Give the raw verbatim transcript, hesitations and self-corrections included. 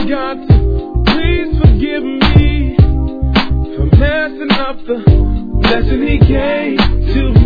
God to please forgive me for messing up the blessing He gave to me.